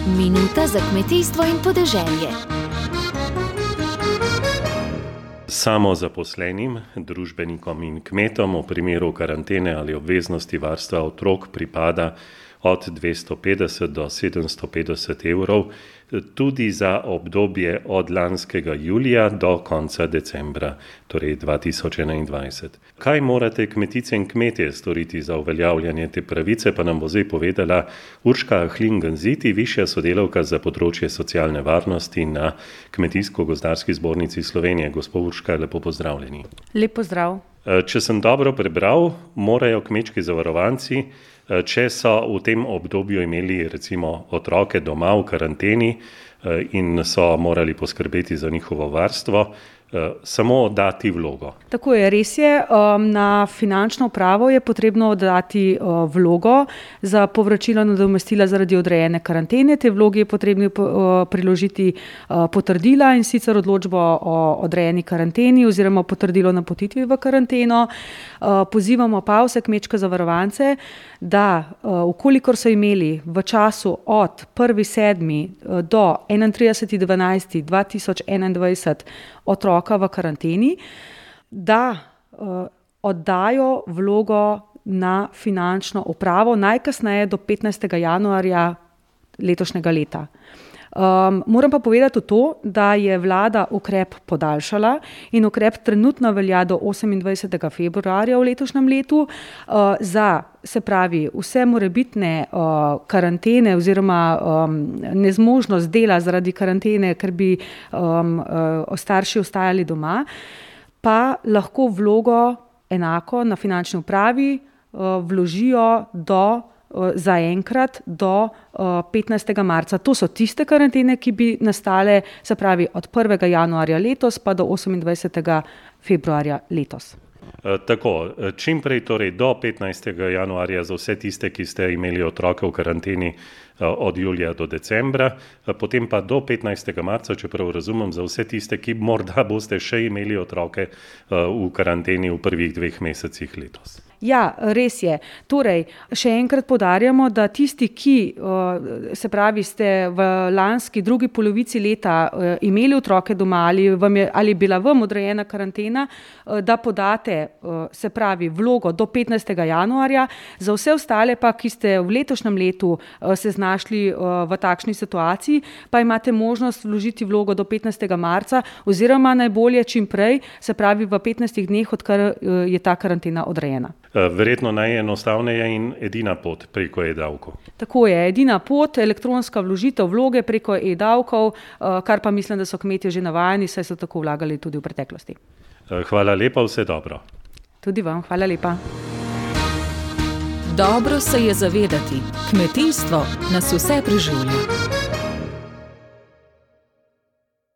Minuta za kmetijstvo in podeželje. Samozaposlenim, družbenikom in kmetom v primeru karantene ali obveznosti varstva otrok pripada od 250 do 750 evrov, tudi za obdobje od lanskega julija do konca decembra, torej 2021. Kaj morate kmetice in kmetje storiti za uveljavljanje te pravice, pa nam bo zdaj povedala Urška Ahlin-Ganziti, višja sodelavka za področje socialne varnosti na Kmetijsko-gozdarski zbornici Slovenije. Gospod Urška, lepo pozdravljeni. Lep pozdrav. Če sem dobro prebral, morajo kmečki zavarovanci, če so v tem obdobju imeli recimo otroke doma v karanteni in so morali poskrbeti za njihovo varstvo, samo oddati vlogo. Tako je, res je. Na finančno upravo je potrebno oddati vlogo za povračilo nadomestila zaradi odrejene karantene. Te vlogi je potrebno priložiti potrdila, in sicer odločbo o odrejeni karanteni oziroma potrdilo o napotitvi v karanteno. Pozivamo pa vse kmečke zavarovance, da ukolikor so imeli v času od 1.7. do 31.12.2021 otroka v karanteni, da oddajo vlogo na finančno upravo najkasneje do 15. januarja letošnjega leta. Moram pa povedati to, da je vlada ukrep podaljšala in ukrep trenutno velja do 28. februarja v letošnjem letu za, se pravi, vse morebitne karantene oziroma nezmožnost dela zaradi karantene, ker bi starši ostajali doma, pa lahko vlogo enako na finančni upravi vložijo zaenkrat do 15. marca. To so tiste karantene, ki bi nastale, se pravi, od 1. januarja letos pa do 28. februarja letos. Tako, čim prej, torej do 15. januarja za vse tiste, ki ste imeli otroke v karanteni od julija do decembra, potem pa do 15. marca, čeprav razumem, za vse tiste, ki morda boste še imeli otroke v karanteni v prvih 2 mesecih letos. Ja, res je. Torej, še enkrat poudarjamo, da tisti, ki, se pravi, ste v lanski drugi polovici leta imeli otroke doma ali bila vam odrejena karantena, da podate, se pravi, vlogo do 15. januarja. Za vse ostale pa, ki ste v letošnjem letu se znašli v takšni situaciji, pa imate možnost vložiti vlogo do 15. marca oziroma najbolje čim prej, se pravi v 15 dneh, odkar je ta karantena odrejena. Verjetno najenostavneje in edina pot preko e-davkov. Tako je, edina pot, elektronska vložitev vloge preko e-davkov, kar pa mislim, da so kmetje že navajeni, saj so tako vlagali tudi v preteklosti. Hvala lepa, vse dobro. Tudi vam, hvala lepa. Dobro se je zavedati, kmetijstvo nas vse preživlja.